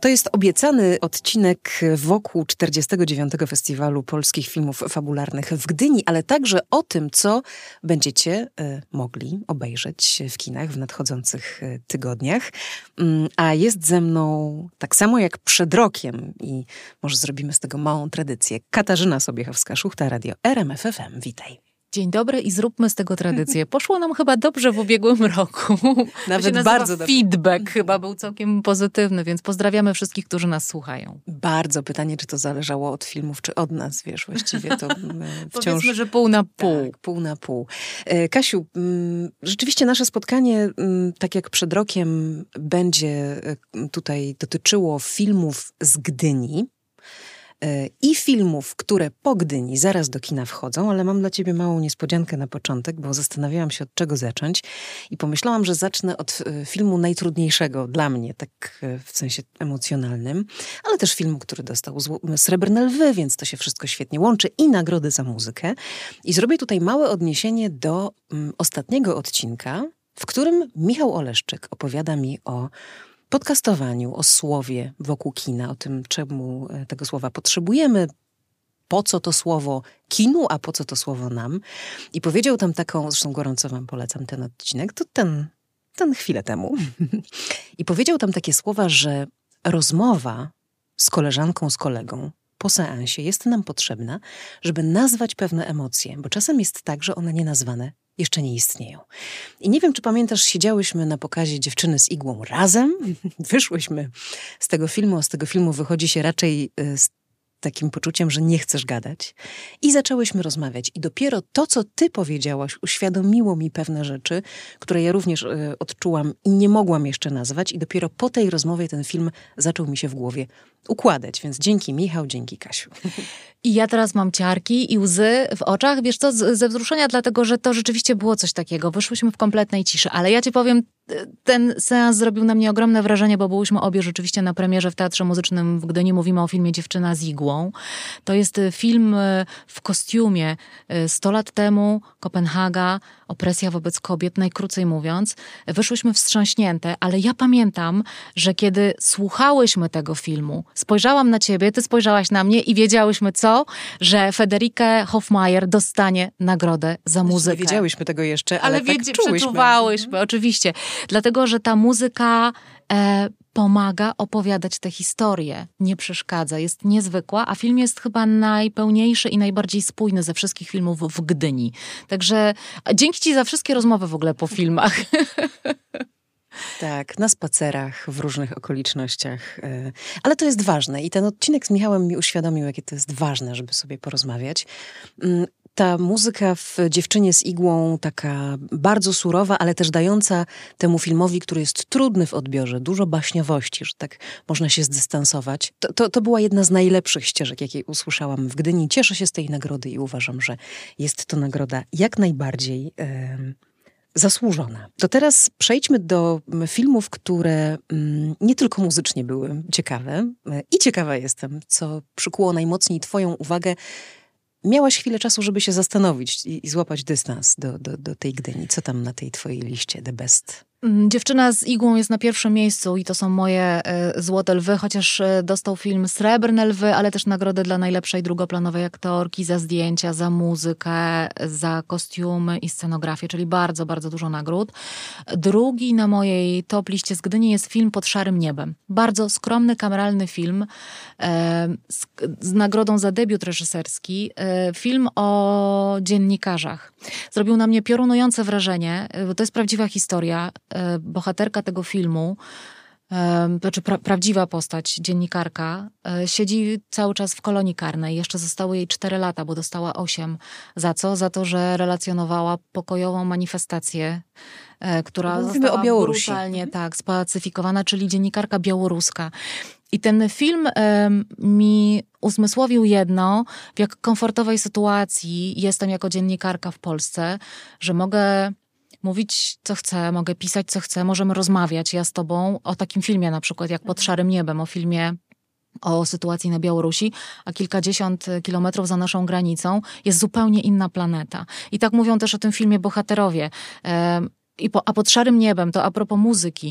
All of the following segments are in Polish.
To jest obiecany odcinek wokół 49. Festiwalu Polskich Filmów Fabularnych w Gdyni, ale także o tym, co będziecie mogli obejrzeć w kinach w nadchodzących tygodniach. A jest ze mną, tak samo jak przed rokiem, i może zrobimy z tego małą tradycję, Katarzyna Sobiechowska-Szuchta, Radio RMF FM. Witaj. Dzień dobry i zróbmy z tego tradycję. Poszło nam chyba dobrze w ubiegłym roku. Nawet bardzo dobrze. Feedback chyba był całkiem pozytywny, więc pozdrawiamy wszystkich, którzy nas słuchają. Bardzo pytanie, czy to zależało od filmów, czy od nas, wiesz, właściwie to wciąż... Powiedzmy, że pół na pół. Tak, pół na pół. Kasiu, rzeczywiście nasze spotkanie, tak jak przed rokiem, będzie tutaj dotyczyło filmów z Gdyni. I filmów, które po Gdyni zaraz do kina wchodzą, ale mam dla ciebie małą niespodziankę na początek, bo zastanawiałam się, od czego zacząć i pomyślałam, że zacznę od filmu najtrudniejszego dla mnie, tak w sensie emocjonalnym, ale też filmu, który dostał Srebrne Lwy, więc to się wszystko świetnie łączy, i nagrody za muzykę. I zrobię tutaj małe odniesienie do ostatniego odcinka, w którym Michał Oleszczyk opowiada mi o podcastowaniu, o słowie wokół kina, o tym, czemu tego słowa potrzebujemy, po co to słowo kinu, a po co to słowo nam. I powiedział tam taką, zresztą gorąco wam polecam ten odcinek, to ten chwilę temu. I powiedział tam takie słowa, że rozmowa z koleżanką, z kolegą po seansie jest nam potrzebna, żeby nazwać pewne emocje, bo czasem jest tak, że one nienazwane jeszcze nie istnieją. I nie wiem, czy pamiętasz, siedziałyśmy na pokazie Dziewczyny z igłą razem, wyszłyśmy z tego filmu, a z tego filmu wychodzi się raczej z takim poczuciem, że nie chcesz gadać. I zaczęłyśmy rozmawiać. I dopiero to, co ty powiedziałaś, uświadomiło mi pewne rzeczy, które ja również odczułam i nie mogłam jeszcze nazwać. I dopiero po tej rozmowie ten film zaczął mi się w głowie układać. Więc dzięki Michał, dzięki Kasiu. I ja teraz mam ciarki i łzy w oczach, wiesz co, ze wzruszenia, dlatego że to rzeczywiście było coś takiego. Wyszłyśmy w kompletnej ciszy, ale ja ci powiem, ten seans zrobił na mnie ogromne wrażenie, bo byłyśmy obie rzeczywiście na premierze w Teatrze Muzycznym w Gdyni. Mówimy o filmie Dziewczyna z igłą. To jest film w kostiumie. 100 lat temu, Kopenhaga, opresja wobec kobiet, najkrócej mówiąc. Wyszłyśmy wstrząśnięte, ale ja pamiętam, że kiedy słuchałyśmy tego filmu, spojrzałam na ciebie, ty spojrzałaś na mnie i wiedziałyśmy że Federike Hofmeier dostanie nagrodę za muzykę. Nie wiedziałyśmy tego jeszcze, ale tak czułyśmy. Przeczuwałyśmy, oczywiście. Dlatego, że ta muzyka pomaga opowiadać tę historię, nie przeszkadza, jest niezwykła, a film jest chyba najpełniejszy i najbardziej spójny ze wszystkich filmów w Gdyni. Także dzięki ci za wszystkie rozmowy w ogóle po filmach. Tak, na spacerach, w różnych okolicznościach. Ale to jest ważne i ten odcinek z Michałem mi uświadomił, jakie to jest ważne, żeby sobie porozmawiać. Ta muzyka w Dziewczynie z igłą, taka bardzo surowa, ale też dająca temu filmowi, który jest trudny w odbiorze, dużo baśniowości, że tak można się zdystansować. To była jedna z najlepszych ścieżek, jakiej usłyszałam w Gdyni. Cieszę się z tej nagrody i uważam, że jest to nagroda jak najbardziej zasłużona. To teraz przejdźmy do filmów, które nie tylko muzycznie były ciekawe. I ciekawa jestem, co przykuło najmocniej twoją uwagę. Miałaś chwilę czasu, żeby się zastanowić i złapać dystans do tej Gdyni. Co tam na tej twojej liście the best? Dziewczyna z igłą jest na pierwszym miejscu i to są moje złote lwy, chociaż dostał film Srebrne Lwy, ale też nagrodę dla najlepszej drugoplanowej aktorki, za zdjęcia, za muzykę, za kostiumy i scenografię, czyli bardzo, bardzo dużo nagród. Drugi na mojej top liście z Gdyni jest film Pod szarym niebem. Bardzo skromny, kameralny film z nagrodą za debiut reżyserski. Film o dziennikarzach. Zrobił na mnie piorunujące wrażenie, bo to jest prawdziwa historia. Bohaterka tego filmu, znaczy prawdziwa postać, dziennikarka, siedzi cały czas w kolonii karnej. Jeszcze zostały jej 4 lata, bo dostała 8. Za co? Za to, że relacjonowała pokojową manifestację, która została brutalnie spacyfikowana, czyli dziennikarka białoruska. I ten film mi uzmysłowił jedno, w jak komfortowej sytuacji jestem jako dziennikarka w Polsce, że mogę mówić, co chcę, mogę pisać, co chcę, możemy rozmawiać, ja z tobą, o takim filmie na przykład, jak Pod szarym niebem, o filmie o sytuacji na Białorusi, a kilkadziesiąt kilometrów za naszą granicą jest zupełnie inna planeta. I tak mówią też o tym filmie bohaterowie. A Pod szarym niebem, to a propos muzyki,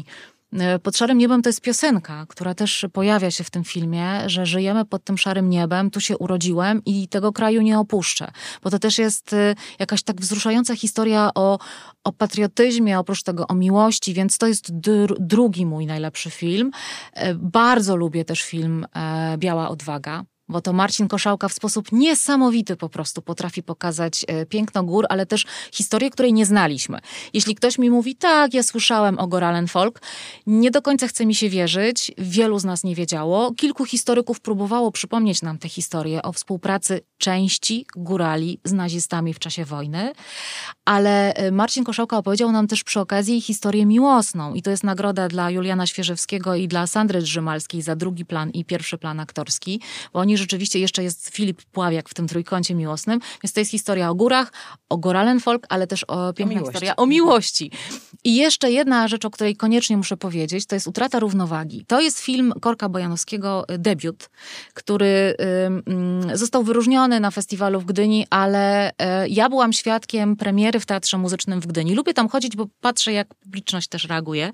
Pod szarym niebem to jest piosenka, która też pojawia się w tym filmie, że żyjemy pod tym szarym niebem, tu się urodziłem i tego kraju nie opuszczę. Bo to też jest jakaś tak wzruszająca historia o patriotyzmie, oprócz tego o miłości, więc to jest drugi mój najlepszy film. Bardzo lubię też film Biała Odwaga. Bo to Marcin Koszałka w sposób niesamowity po prostu potrafi pokazać piękno gór, ale też historię, której nie znaliśmy. Jeśli ktoś mi mówi, tak, ja słyszałem o Goralen Folk, nie do końca chce mi się wierzyć, wielu z nas nie wiedziało. Kilku historyków próbowało przypomnieć nam tę historię o współpracy części górali z nazistami w czasie wojny, ale Marcin Koszałka opowiedział nam też przy okazji historię miłosną i to jest nagroda dla Juliana Świeżewskiego i dla Sandry Drzymalskiej za drugi plan i pierwszy plan aktorski, bo oni rzeczywiście, jeszcze jest Filip Pławiak w tym trójkącie miłosnym, więc to jest historia o górach, o Goralen Folk, ale też piękna historia o miłości. I jeszcze jedna rzecz, o której koniecznie muszę powiedzieć, to jest Utrata równowagi. To jest film Korka Bojanowskiego, debiut, który został wyróżniony na festiwalu w Gdyni, ale ja byłam świadkiem premiery w Teatrze Muzycznym w Gdyni. Lubię tam chodzić, bo patrzę, jak publiczność też reaguje.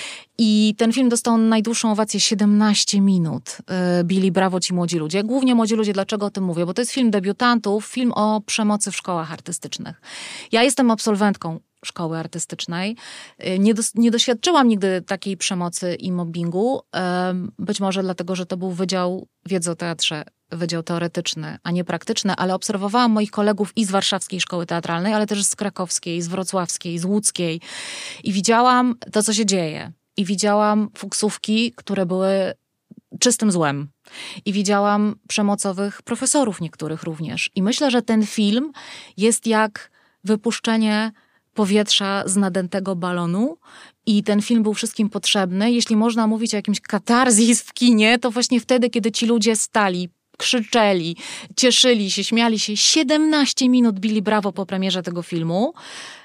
I ten film dostał najdłuższą owację 17 minut. Bili brawo ci młodzi ludzie. Głównie młodzi ludzie, dlaczego o tym mówię? Bo to jest film debiutantów, film o przemocy w szkołach artystycznych. Ja jestem absolwentką szkoły artystycznej. Nie doświadczyłam nigdy takiej przemocy i mobbingu. Być może dlatego, że to był Wydział Wiedzy o Teatrze, wydział teoretyczny, a nie praktyczny, ale obserwowałam moich kolegów i z Warszawskiej Szkoły Teatralnej, ale też z Krakowskiej, z Wrocławskiej, z Łódzkiej. I widziałam to, co się dzieje. I widziałam fuksówki, które były czystym złem. I widziałam przemocowych profesorów niektórych również. I myślę, że ten film jest jak wypuszczenie powietrza z nadętego balonu i ten film był wszystkim potrzebny. Jeśli można mówić o jakimś katarzis w kinie, to właśnie wtedy, kiedy ci ludzie stali, krzyczeli, cieszyli się, śmiali się, 17 minut bili brawo po premierze tego filmu,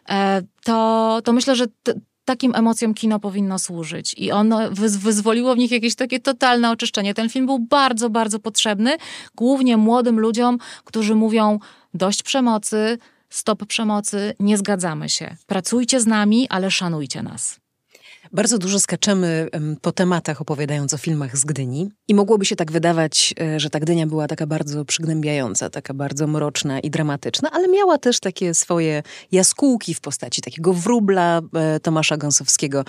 to myślę, że takim emocjom kino powinno służyć. I ono wyzwoliło w nich jakieś takie totalne oczyszczenie. Ten film był bardzo, bardzo potrzebny, głównie młodym ludziom, którzy mówią dość przemocy, stop przemocy, nie zgadzamy się. Pracujcie z nami, ale szanujcie nas. Bardzo dużo skaczemy po tematach, opowiadając o filmach z Gdyni. I mogłoby się tak wydawać, że ta Gdynia była taka bardzo przygnębiająca, taka bardzo mroczna i dramatyczna, ale miała też takie swoje jaskółki w postaci takiego wróbla Tomasza Gąsowskiego.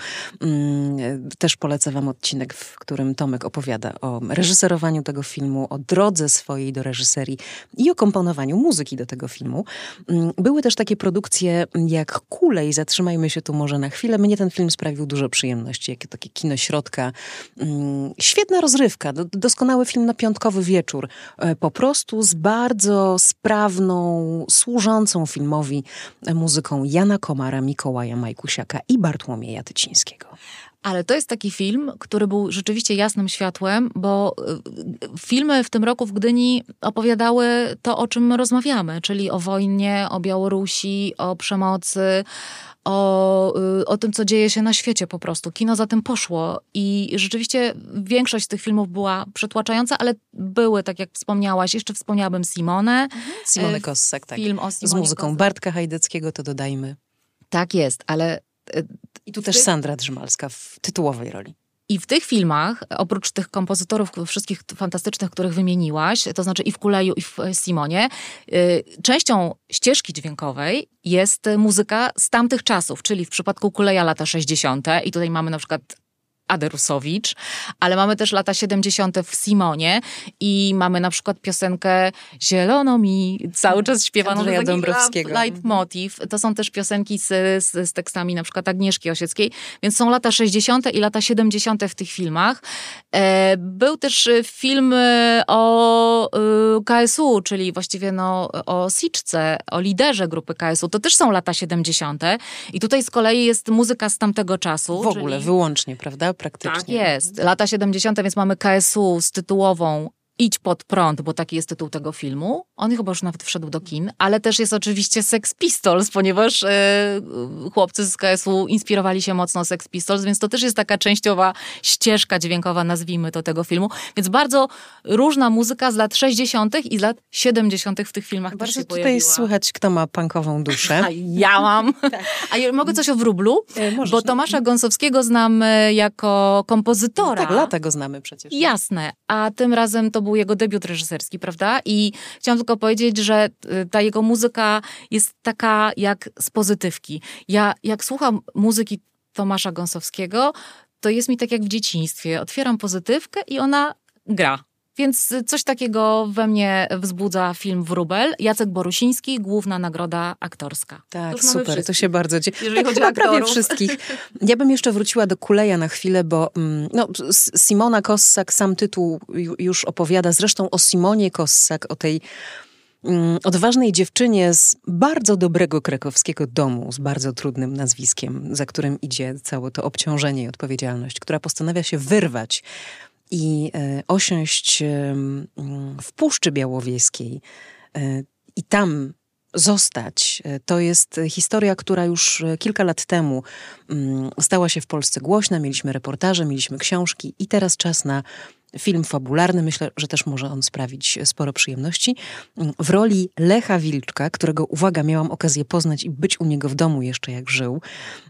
Też polecę wam odcinek, w którym Tomek opowiada o reżyserowaniu tego filmu, o drodze swojej do reżyserii i o komponowaniu muzyki do tego filmu. Były też takie produkcje jak Kule i zatrzymajmy się tu może na chwilę. Mnie ten film sprawił dużo przyjemności, jakie takie kino środka. Świetna rozrywka, doskonały film na piątkowy wieczór. Po prostu z bardzo sprawną, służącą filmowi muzyką Jana Komara, Mikołaja Majkusiaka i Bartłomieja Tycińskiego. Ale to jest taki film, który był rzeczywiście jasnym światłem, bo filmy w tym roku w Gdyni opowiadały to, o czym my rozmawiamy, czyli o wojnie, o Białorusi, o przemocy, o tym, co dzieje się na świecie po prostu. Kino za tym poszło i rzeczywiście większość z tych filmów była przytłaczająca, ale były, tak jak wspomniałaś, jeszcze wspomniałabym Simonę. Simonę Kossak, tak. Film o Simonie z muzyką Kossak. Bartka Hajdeckiego, to dodajmy. Tak jest, ale... I tu też Sandra Drzymalska w tytułowej roli. I w tych filmach, oprócz tych kompozytorów wszystkich fantastycznych, których wymieniłaś, to znaczy i w Kuleju, i w Simonie, częścią ścieżki dźwiękowej jest muzyka z tamtych czasów, czyli w przypadku Kuleja lata 60. i tutaj mamy na przykład Adę Rusowicz, ale mamy też lata 70. w Simonie i mamy na przykład piosenkę Zielono mi, cały czas śpiewaną Andrzeja Dąbrowskiego. Leitmotiv. To są też piosenki z tekstami na przykład Agnieszki Osieckiej, więc są lata 60. i lata 70. w tych filmach. Był też film o KSU, czyli właściwie o Siczce, o liderze grupy KSU. To też są lata 70. I tutaj z kolei jest muzyka z tamtego czasu. W ogóle, wyłącznie, prawda? Praktycznie. Tak jest. Lata 70., więc mamy KSU z tytułową Idź pod prąd, bo taki jest tytuł tego filmu. On chyba już nawet wszedł do kin, ale też jest oczywiście Sex Pistols, ponieważ chłopcy z KS-u inspirowali się mocno Sex Pistols, więc to też jest taka częściowa ścieżka dźwiękowa, nazwijmy to, tego filmu. Więc bardzo różna muzyka z lat 60. i z lat 70. w tych filmach Bardzo też się tutaj pojawiła. słychać, kto ma punkową duszę. A ja mam. A ja mogę coś o Wróblu? Możesz, Bo Tomasza Gąsowskiego znam jako kompozytora. Tak, lata go znamy przecież. Jasne, a tym razem to był jego debiut reżyserski, prawda? I chciałam tylko powiedzieć, że ta jego muzyka jest taka jak z pozytywki. Ja jak słucham muzyki Tomasza Gąsowskiego, to jest mi tak jak w dzieciństwie. Otwieram pozytywkę i ona gra. Więc coś takiego we mnie wzbudza film Wróbel. Jacek Borusiński, główna nagroda aktorska. Tak, super, to się bardzo jeżeli chodzi o chyba prawie aktorów. wszystkich. Ja bym jeszcze wróciła do Kuleja na chwilę, bo Simona Kossak, sam tytuł już opowiada. Zresztą o Simonie Kossak, o tej odważnej dziewczynie z bardzo dobrego krakowskiego domu, z bardzo trudnym nazwiskiem, za którym idzie całe to obciążenie i odpowiedzialność, która postanawia się wyrwać i osiąść w Puszczy Białowieskiej i tam zostać. To jest historia, która już kilka lat temu stała się w Polsce głośna. Mieliśmy reportaże, mieliśmy książki i teraz czas na film fabularny. Myślę, że też może on sprawić sporo przyjemności. W roli Lecha Wilczka, którego, uwaga, miałam okazję poznać i być u niego w domu jeszcze jak żył,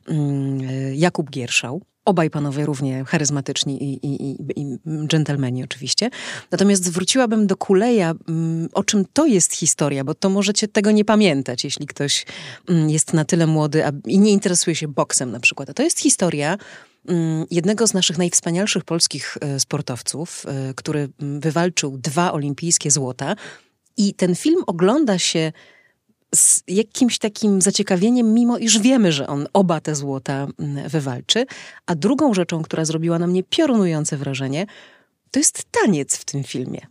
Jakub Gierszał. Obaj panowie równie charyzmatyczni i dżentelmeni oczywiście. Natomiast zwróciłabym do Kuleja, o czym to jest historia, bo to możecie tego nie pamiętać, jeśli ktoś jest na tyle młody i nie interesuje się boksem na przykład. A to jest historia jednego z naszych najwspanialszych polskich sportowców, który wywalczył 2 olimpijskie złota. I ten film ogląda się z jakimś takim zaciekawieniem, mimo iż wiemy, że on oba te złota wywalczy. A drugą rzeczą, która zrobiła na mnie piorunujące wrażenie, to jest taniec w tym filmie.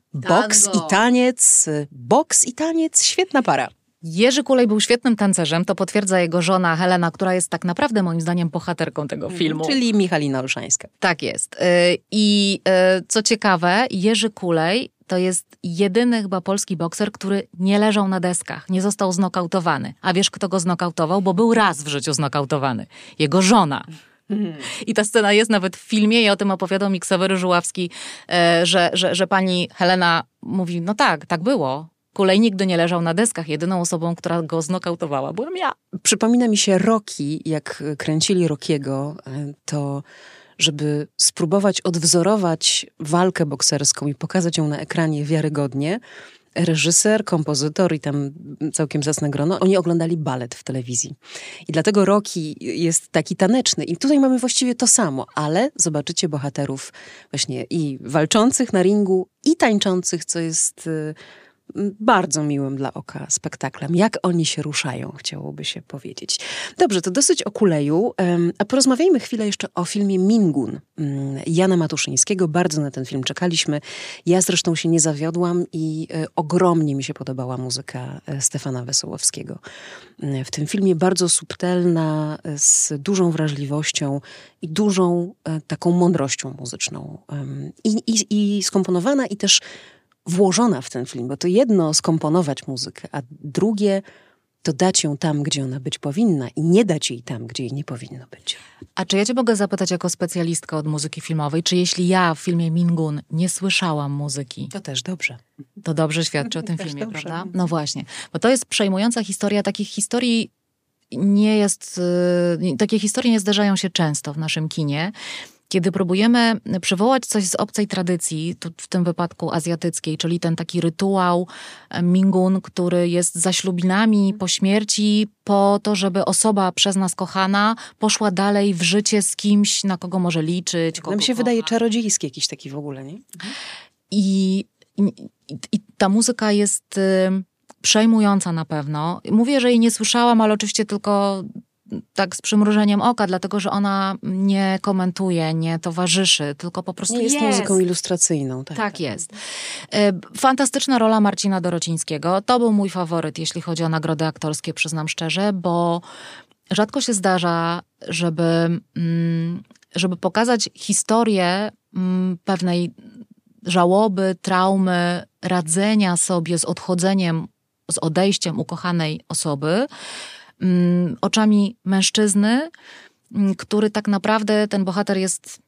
Boks i taniec, świetna para. Jerzy Kulej był świetnym tancerzem, to potwierdza jego żona Helena, która jest tak naprawdę moim zdaniem bohaterką tego filmu. Czyli Michalina Olszańska. Tak jest. I co ciekawe, Jerzy Kulej to jest jedyny chyba polski bokser, który nie leżał na deskach, nie został znokautowany. A wiesz, kto go znokautował? Bo był raz w życiu znokautowany. Jego żona. I ta scena jest nawet w filmie i o tym opowiadał mi Ksawery Żuławski, że pani Helena mówi, no tak było. Kulej nigdy nie leżał na deskach. Jedyną osobą, która go znokautowała, byłem ja. Przypomina mi się Rocky, jak kręcili Rockiego, to żeby spróbować odwzorować walkę bokserską i pokazać ją na ekranie wiarygodnie, reżyser, kompozytor i tam całkiem zacne grono, oni oglądali balet w telewizji. I dlatego Rocky jest taki taneczny. I tutaj mamy właściwie to samo, ale zobaczycie bohaterów właśnie i walczących na ringu, i tańczących, co jest bardzo miłym dla oka spektaklem. Jak oni się ruszają, chciałoby się powiedzieć. Dobrze, to dosyć o Kuleju, a porozmawiajmy chwilę jeszcze o filmie Mingun Jana Matuszyńskiego. Bardzo na ten film czekaliśmy. Ja zresztą się nie zawiodłam i ogromnie mi się podobała muzyka Stefana Wesołowskiego. W tym filmie bardzo subtelna, z dużą wrażliwością i dużą taką mądrością muzyczną. I skomponowana i też włożona w ten film, bo to jedno skomponować muzykę, a drugie to dać ją tam, gdzie ona być powinna i nie dać jej tam, gdzie jej nie powinno być. A czy ja cię mogę zapytać jako specjalistka od muzyki filmowej, czy jeśli ja w filmie Mingun nie słyszałam muzyki, to też dobrze. To dobrze świadczy o tym filmie, dobrze. Prawda? No właśnie, bo to jest przejmująca historia. Takich historii nie jest, takie historie nie zdarzają się często w naszym kinie. Kiedy próbujemy przywołać coś z obcej tradycji, tu w tym wypadku azjatyckiej, czyli ten taki rytuał Mingun, który jest za ślubinami po śmierci, po to, żeby osoba przez nas kochana poszła dalej w życie z kimś, na kogo może liczyć. Nam się wydaje czarodziejski jakiś taki w ogóle, nie? I ta muzyka jest przejmująca na pewno. Mówię, że jej nie słyszałam, ale oczywiście tylko tak z przymrużeniem oka, dlatego że ona nie komentuje, nie towarzyszy, tylko po prostu nie jest muzyką ilustracyjną. Tak jest. Fantastyczna rola Marcina Dorocińskiego. To był mój faworyt, jeśli chodzi o nagrody aktorskie, przyznam szczerze, bo rzadko się zdarza, żeby pokazać historię pewnej żałoby, traumy, radzenia sobie z odchodzeniem, z odejściem ukochanej osoby, oczami mężczyzny, który tak naprawdę, ten bohater jest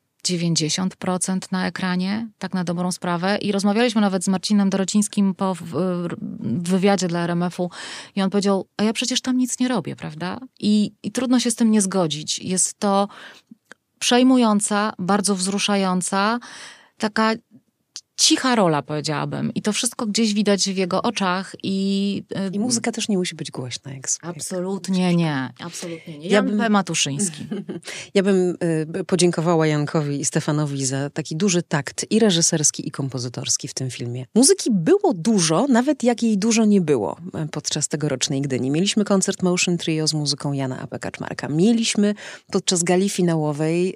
90% na ekranie, tak na dobrą sprawę. I rozmawialiśmy nawet z Marcinem Dorocińskim w wywiadzie dla RMF-u i on powiedział, a ja przecież tam nic nie robię, prawda? I trudno się z tym nie zgodzić. Jest to przejmująca, bardzo wzruszająca, taka cicha rola, powiedziałabym. I to wszystko gdzieś widać w jego oczach. I muzyka też nie musi być głośna. Absolutnie nie. Absolutnie nie. Jan P. Matuszyński. Ja bym podziękowała Jankowi i Stefanowi za taki duży takt i reżyserski, i kompozytorski w tym filmie. Muzyki było dużo, nawet jak jej dużo nie było podczas tegorocznej Gdyni. Mieliśmy koncert Motion Trio z muzyką Jana A.P. Kaczmarka. Mieliśmy podczas gali finałowej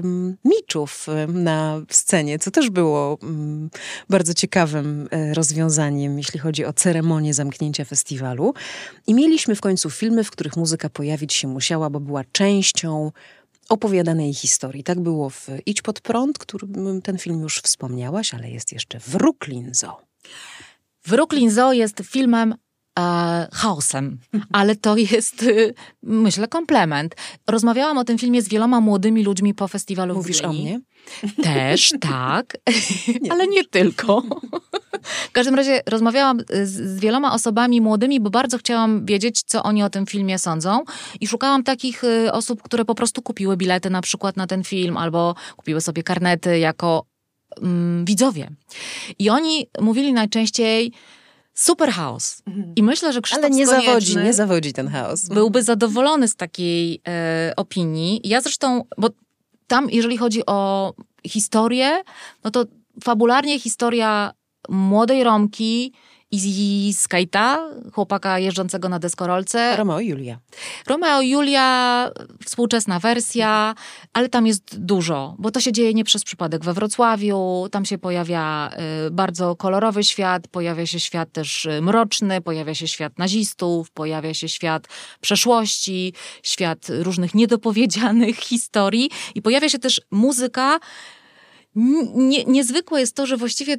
Miczów na scenie, co też było bardzo ciekawym rozwiązaniem, jeśli chodzi o ceremonię zamknięcia festiwalu. I mieliśmy w końcu filmy, w których muzyka pojawić się musiała, bo była częścią opowiadanej historii. Tak było w Idź pod prąd, którym ten film już wspomniałaś, ale jest jeszcze Wróklin Zoo. Wróklin Zoo jest filmem chaosem, ale to jest, myślę, komplement. Rozmawiałam o tym filmie z wieloma młodymi ludźmi po festiwalu w Gdyni. Mówisz o mnie? Też, tak, ale nie tylko. W każdym razie rozmawiałam z wieloma osobami młodymi, bo bardzo chciałam wiedzieć, co oni o tym filmie sądzą i szukałam takich osób, które po prostu kupiły bilety na przykład na ten film albo kupiły sobie karnety jako widzowie. I oni mówili najczęściej super chaos. I myślę, że Krzysztof Ale nie zawodzi ten chaos. Byłby zadowolony z takiej opinii. Ja zresztą, bo tam, jeżeli chodzi o historię, no to fabularnie historia młodej Romki i Skate'a, chłopaka jeżdżącego na deskorolce. Romeo i Julia. Romeo i Julia, współczesna wersja, ale tam jest dużo, bo to się dzieje nie przez przypadek we Wrocławiu, tam się pojawia bardzo kolorowy świat, pojawia się świat też mroczny, pojawia się świat nazistów, pojawia się świat przeszłości, świat różnych niedopowiedzianych historii i pojawia się też muzyka. Niezwykłe jest to, że właściwie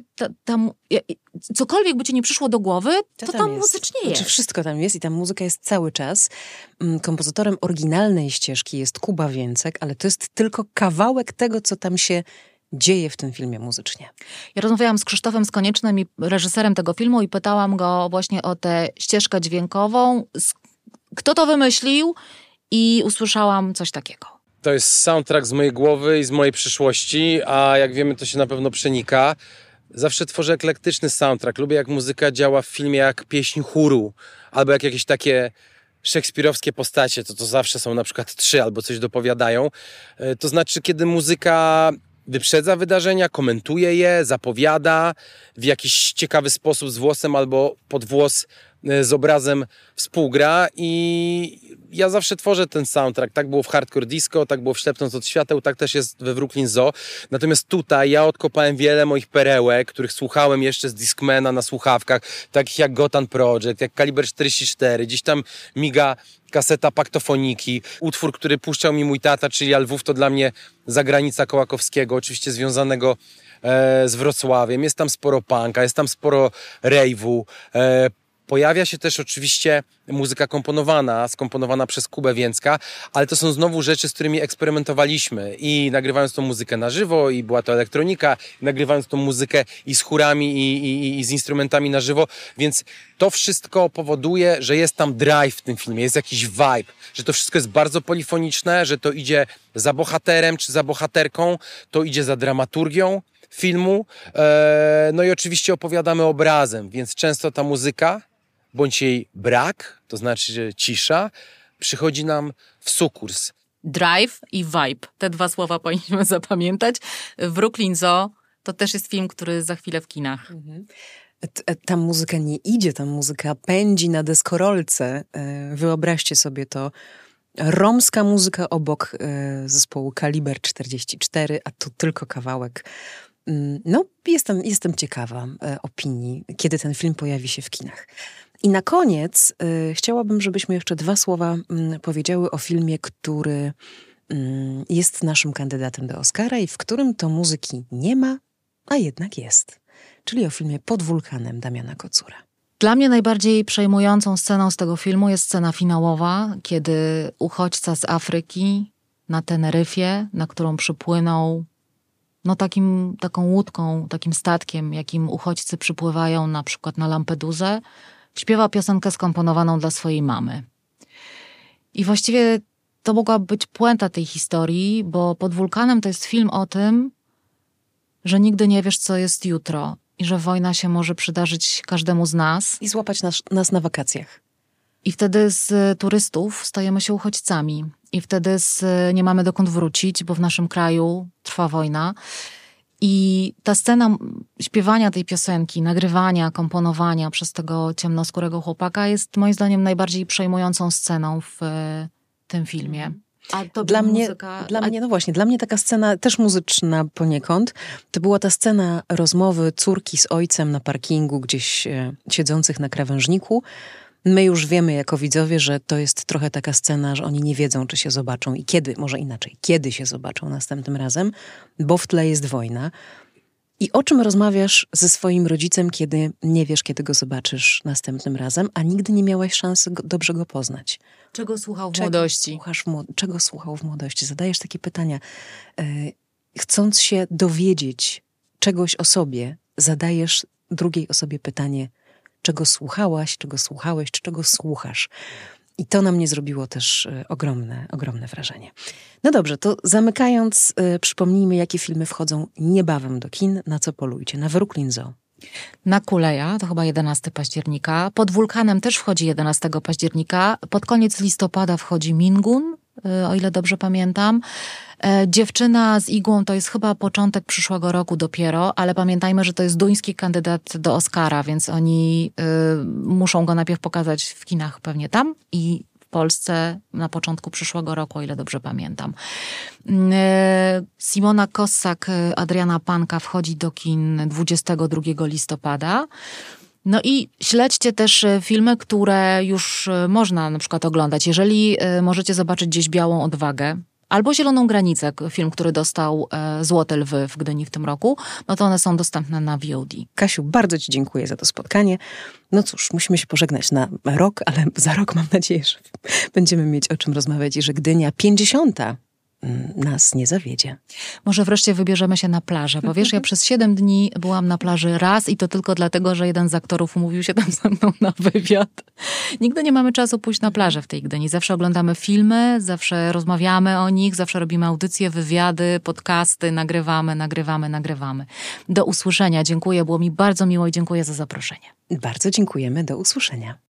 cokolwiek by ci nie przyszło do głowy, to tam muzycznie jest. Znaczy wszystko tam jest i ta muzyka jest cały czas. Kompozytorem oryginalnej ścieżki jest Kuba Więcek, ale to jest tylko kawałek tego, co tam się dzieje w tym filmie muzycznie. Ja rozmawiałam z Krzysztofem Skoniecznym, reżyserem tego filmu i pytałam go właśnie o tę ścieżkę dźwiękową. Kto to wymyślił? I usłyszałam coś takiego. To jest soundtrack z mojej głowy i z mojej przyszłości, a jak wiemy, to się na pewno przenika. Zawsze tworzę eklektyczny soundtrack. Lubię, jak muzyka działa w filmie jak pieśń chóru, albo jak jakieś takie szekspirowskie postacie, to zawsze są na przykład 3 albo coś dopowiadają. To znaczy, kiedy muzyka wyprzedza wydarzenia, komentuje je, zapowiada w jakiś ciekawy sposób z włosem albo pod włos z obrazem współgra i ja zawsze tworzę ten soundtrack. Tak było w Hardcore Disco, tak było w Ślepnąc od świateł, tak też jest we Wróklin Zoo. Natomiast tutaj ja odkopałem wiele moich perełek, których słuchałem jeszcze z Discmana na słuchawkach, takich jak Gotan Project, jak Kaliber 44, gdzieś tam miga kaseta Paktofoniki, utwór, który puszczał mi mój tata, czyli Lwów, to dla mnie zagranica Kołakowskiego, oczywiście związanego z Wrocławiem. Jest tam sporo punka, jest tam sporo rave'u. Pojawia się też oczywiście muzyka skomponowana przez Kubę Więcka, ale to są znowu rzeczy, z którymi eksperymentowaliśmy i nagrywając tą muzykę na żywo i była to elektronika, i nagrywając tą muzykę i z chórami i z instrumentami na żywo, więc to wszystko powoduje, że jest tam drive w tym filmie, jest jakiś vibe, że to wszystko jest bardzo polifoniczne, że to idzie za bohaterem czy za bohaterką, to idzie za dramaturgią filmu, no i oczywiście opowiadamy obrazem, więc często ta muzyka bądź jej brak, to znaczy że cisza, przychodzi nam w sukurs. Drive i vibe. Te 2 słowa powinniśmy zapamiętać. Wróklin Zoo to też jest film, który za chwilę w kinach. Ta muzyka nie idzie, ta muzyka pędzi na deskorolce. Wyobraźcie sobie to. Romska muzyka obok zespołu Kaliber 44, a tu tylko kawałek. No, jestem ciekawa opinii, kiedy ten film pojawi się w kinach. I na koniec chciałabym, żebyśmy jeszcze 2 słowa powiedziały o filmie, który jest naszym kandydatem do Oscara i w którym to muzyki nie ma, a jednak jest. Czyli o filmie Pod wulkanem Damiana Kocura. Dla mnie najbardziej przejmującą sceną z tego filmu jest scena finałowa, kiedy uchodźca z Afryki na Teneryfie, na którą przypłynął taką łódką, takim statkiem, jakim uchodźcy przypływają na przykład na Lampedusę, śpiewa piosenkę skomponowaną dla swojej mamy. I właściwie to mogła być puenta tej historii, bo Pod wulkanem to jest film o tym, że nigdy nie wiesz, co jest jutro i że wojna się może przydarzyć każdemu z nas. I złapać nas na wakacjach. I wtedy z turystów stajemy się uchodźcami. I wtedy nie mamy dokąd wrócić, bo w naszym kraju trwa wojna. I ta scena śpiewania tej piosenki, nagrywania, komponowania przez tego ciemnoskórego chłopaka jest moim zdaniem najbardziej przejmującą sceną w tym filmie. A to dla mnie taka scena, też muzyczna poniekąd, to była ta scena rozmowy córki z ojcem na parkingu, gdzieś siedzących na krawężniku. My już wiemy jako widzowie, że to jest trochę taka scena, że oni nie wiedzą, czy się zobaczą i kiedy, może inaczej, kiedy się zobaczą następnym razem, bo w tle jest wojna. I o czym rozmawiasz ze swoim rodzicem, kiedy nie wiesz, kiedy go zobaczysz następnym razem, a nigdy nie miałaś szansy dobrze go poznać? Czego słuchał w młodości? Czego słuchał w młodości? Zadajesz takie pytania. Chcąc się dowiedzieć czegoś o sobie, zadajesz drugiej osobie pytanie, czego słuchałaś, czego słuchałeś, czy czego słuchasz. I to na mnie zrobiło też ogromne wrażenie. No dobrze, to zamykając, przypomnijmy, jakie filmy wchodzą niebawem do kin, na co polujcie. Na Brooklyn Zoo. Na Kuleja, to chyba 11 października. Pod wulkanem też wchodzi 11 października. Pod koniec listopada wchodzi Mingun, o ile dobrze pamiętam. Dziewczyna z igłą to jest chyba początek przyszłego roku dopiero, ale pamiętajmy, że to jest duński kandydat do Oscara, więc oni muszą go najpierw pokazać w kinach pewnie tam i w Polsce na początku przyszłego roku, o ile dobrze pamiętam. Simona Kossak, Adriana Panka wchodzi do kin 22 listopada. No i śledźcie też filmy, które już można na przykład oglądać. Jeżeli możecie zobaczyć gdzieś Białą Odwagę albo Zieloną Granicę, film, który dostał Złote Lwy w Gdyni w tym roku, no to one są dostępne na VOD. Kasiu, bardzo ci dziękuję za to spotkanie. No cóż, musimy się pożegnać na rok, ale za rok mam nadzieję, że będziemy mieć o czym rozmawiać i że Gdynia 50. nas nie zawiedzie. Może wreszcie wybierzemy się na plażę, bo wiesz, ja przez 7 dni byłam na plaży raz i to tylko dlatego, że jeden z aktorów umówił się tam ze mną na wywiad. Nigdy nie mamy czasu pójść na plażę w tej Gdyni. Zawsze oglądamy filmy, zawsze rozmawiamy o nich, zawsze robimy audycje, wywiady, podcasty, nagrywamy. Do usłyszenia. Dziękuję, było mi bardzo miło i dziękuję za zaproszenie. Bardzo dziękujemy, do usłyszenia.